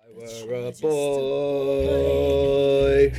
We're a boy.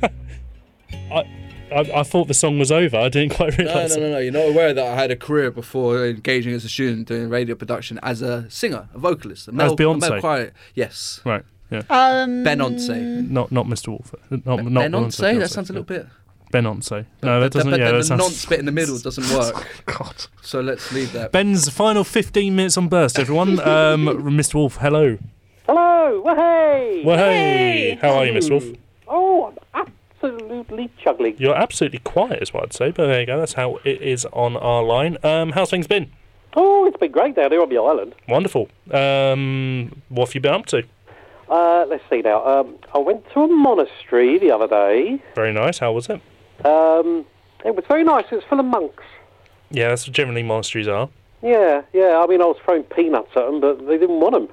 I thought the song was over. I didn't quite realise. No. You're not aware that I had a career before engaging as a student doing radio production as a singer, a vocalist. As Beyonce? Choir. Yes. Right, yeah. Beyonce. Not Mr. Wolf. Not Beyonce? That Beyonce, sounds a little bit... Beyonce. No, that doesn't... The that sounds... nonce bit in the middle doesn't work. God. So let's leave that. Ben's final 15 minutes on Burst, everyone. Mr. Wolf, hello. Hello, wahey! Hey! How are you, Mr. Wolf? Oh, I'm absolutely juggling. You're absolutely quiet, is what I'd say, but there you go. That's how it is on our line. How's things been? Oh, it's been great down here on the island. Wonderful. What have you been up to? Let's see now. I went to a monastery the other day. Very nice. How was it? It was very nice. It was full of monks. Yeah, that's what generally monasteries are. Yeah. I mean, I was throwing peanuts at them, but they didn't want them.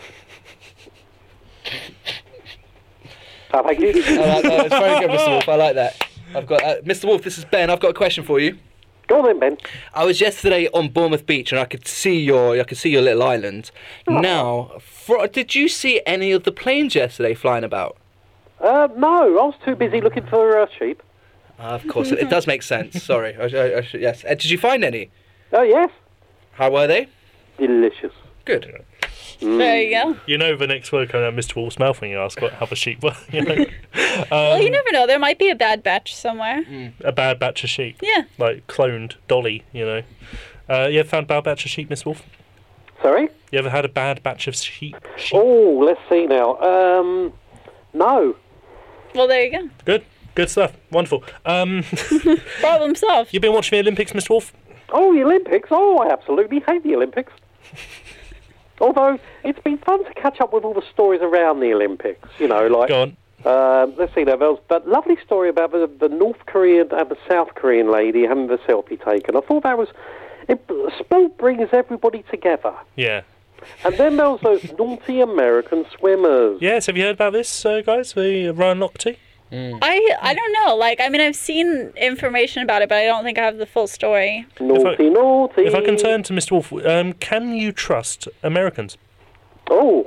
Thank you. I like that. It's very good, Mr. Wolf. I like that. I've got Mr. Wolf. This is Ben. I've got a question for you. Go on then, Ben. I was yesterday on Bournemouth Beach and I could see your little island. Oh. Now, did you see any of the planes yesterday flying about? No, I was too busy looking for sheep. Of course, it does make sense. Sorry. Yes. Did you find any? Oh, yes. How were they? Delicious. Good. There you go. You know the next word coming out of Mr. Wolf's mouth when you ask how the sheep were. You know? Well, you never know. There might be a bad batch somewhere. A bad batch of sheep. Yeah. Like cloned Dolly, you know. You ever found a bad batch of sheep, Mr. Wolf? Sorry? You ever had a bad batch of sheep? Oh, let's see now. No. Well, there you go. Good stuff. Wonderful. Problem solved. You've been watching the Olympics, Mr. Wolf? Oh, the Olympics? Oh, I absolutely hate the Olympics. Although, it's been fun to catch up with all the stories around the Olympics, you know, like... Go on. Let's see, there was that lovely story about the North Korean and the South Korean lady having the selfie taken. I thought that was... Sport brings everybody together. Yeah. And then there was those naughty American swimmers. Yes, have you heard about this, guys? The Ryan Lochte? I don't know. Like, I mean, I've seen information about it, but I don't think I have the full story. Naughty. If I can turn to Mr. Wolf, can you trust Americans? Oh.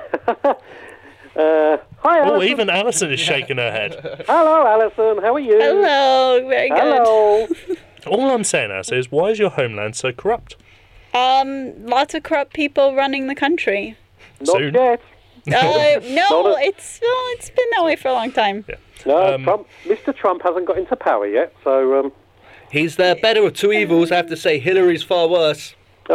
Hi, Alison. Oh, even Alison is shaking her head. Hello, Alison. How are you? Hello. Very good. Hello. All I'm saying, Alison, is why is your homeland so corrupt? Lots of corrupt people running the country. Not Soon. yet. No, it's been that way for a long time. Yeah. No, Mr. Trump hasn't got into power yet, so... He's the better of two evils. I have to say, Hillary's far worse.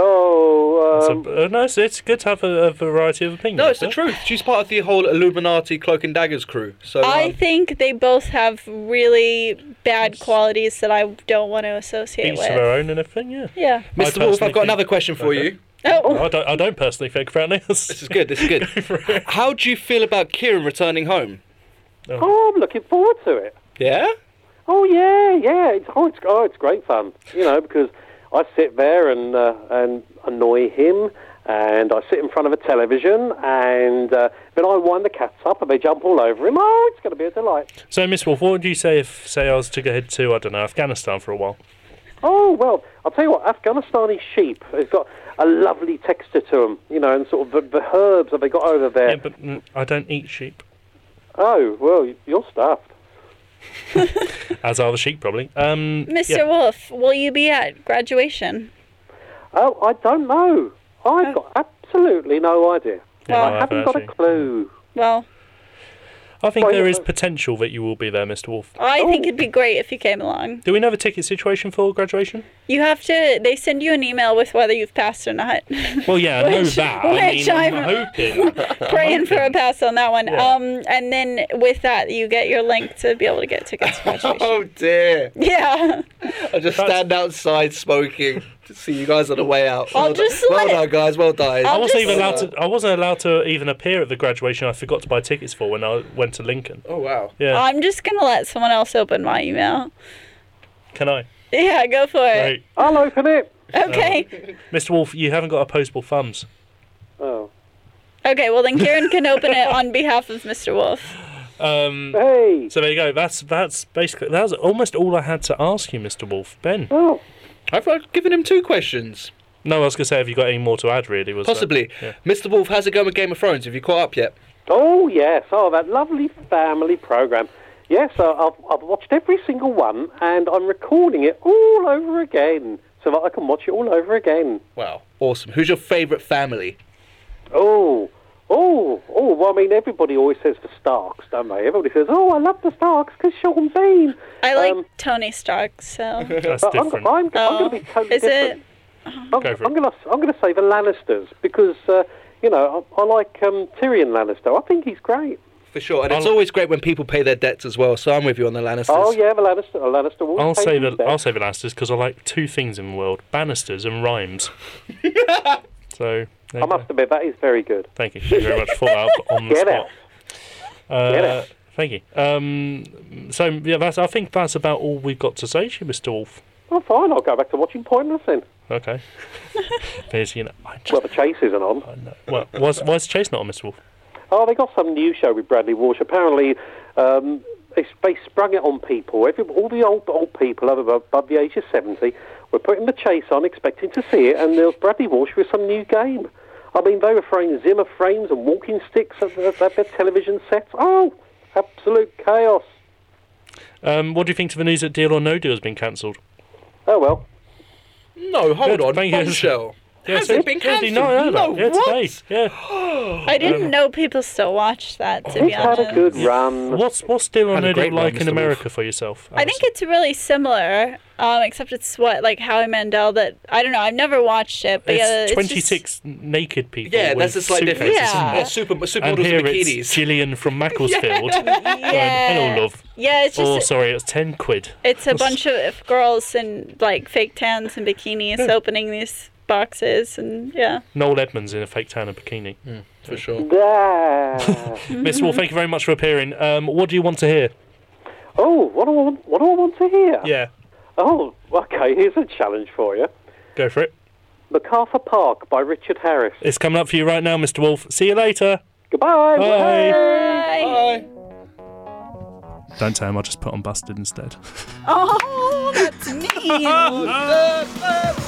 No, it's good to have a variety of opinions. No, it's the truth. She's part of the whole Illuminati Cloak and Daggers crew. So I think they both have really bad qualities that I don't want to associate each with. to their own and everything, yeah. Yeah. Mr. Wolf, I've got another question for you. Oh. I don't personally think apparently. This is good. How do you feel about Kieran returning home? Oh, I'm looking forward to it. Yeah? Oh, yeah. It's great fun, you know, because I sit there and annoy him, and I sit in front of a television, and then I wind the cats up, and they jump all over him. Oh, it's going to be a delight. So, Miss Wolf, what would you say if, say, I was to go ahead to, I don't know, Afghanistan for a while? Oh, well, I'll tell you what, Afghanistani sheep, they've got a lovely texture to them, you know, and sort of the herbs that they got over there. Yeah, but I don't eat sheep. Oh, well, you're stuffed. As are the sheep, probably. Mr. Wolf, will you be at graduation? Oh, I don't know. I've got absolutely no idea. Yeah, I haven't got a clue. Well, I think there is potential that you will be there, Mr. Wolf. I think it'd be great if you came along. Do we know the ticket situation for graduation? You have to... They send you an email with whether you've passed or not. Well, yeah, I know that. I'm hoping. Praying for a pass on that one. Yeah. And then with that, you get your link to be able to get tickets to graduation. Oh, dear. Yeah. I just stand outside smoking to see you guys on the way out. Well done, guys. Well done. I wasn't allowed to even appear at the graduation I forgot to buy tickets for when I went to Lincoln. Oh, wow. Yeah. I'm just going to let someone else open my email. Can I? Yeah, go for it. Great. I'll open it. Okay. Mr. Wolf, you haven't got opposable thumbs. Oh. Okay, well then Kieran can open it on behalf of Mr. Wolf. Hey. So there you go. That's basically... That was almost all I had to ask you, Mr. Wolf. Ben? Oh. I've given him 2 questions. No, I was going to say, have you got any more to add, really? Possibly. Yeah. Mr. Wolf, how's it going with Game of Thrones? Have you caught up yet? Oh, yes. Oh, that lovely family programme. Yes, I've watched every single one, and I'm recording it all over again so that I can watch it all over again. Wow, awesome. Who's your favourite family? Well, I mean, everybody always says the Starks, don't they? Everybody says, I love the Starks because Sean Bean. I like Tony Stark, so... That's different. I'm going to be totally different. I'm going to say the Lannisters because, I like Tyrion Lannister. I think he's great. For sure, and it's always great when people pay their dets as well, so I'm with you on the Lannisters. Oh, yeah, the Lannister will I'll say the Lannisters because I like two things in the world, banisters and rhymes. So... I must admit, that is very good. Thank you. Thank you very much for that on the Get spot. Get out. Thank you. So, yeah, I think that's about all we've got to say to you, Mr. Wolf. Oh, fine. I'll go back to watching Pointless then. Okay. There's, well, the Chase isn't on. Well, why's Chase not on, Mr. Wolf? Oh, they got some new show with Bradley Walsh. Apparently, they sprung it on people. All the old people above the age of 70 were putting the Chase on, expecting to see it, and there was Bradley Walsh with some new game. I mean, they were throwing Zimmer frames and walking sticks at their television sets. Oh, absolute chaos. What do you think to the news that Deal or No Deal has been cancelled? Oh, well. No, hold on. Bombshell. Has it been cancelled? No, today. Yeah. I didn't know people still watched that, to be honest. Had a good run. What's Deal or No Deal like in America for yourself, Alison? I think it's really similar, except it's like Howie Mandel that, I don't know, I've never watched it. But it's 26 naked people. Yeah, that's a slight difference. Yeah. Supermodels and here in bikinis. It's Gillian from Macclesfield. Yeah. Hello, love. Yeah, it's just... it's 10 quid. It's a bunch of girls in, like, fake tans and bikinis opening these boxes, and yeah. Noel Edmonds in a fake tan and bikini. For sure. Mr. Wolf, thank you very much for appearing. What do you want to hear? Oh, what do I want to hear? Yeah. Oh, okay, here's a challenge for you. Go for it. MacArthur Park by Richard Harris. It's coming up for you right now, Mr. Wolf. See you later. Goodbye. Bye. Bye. Don't tell him, I'll just put on Busted instead. Oh, that's mean.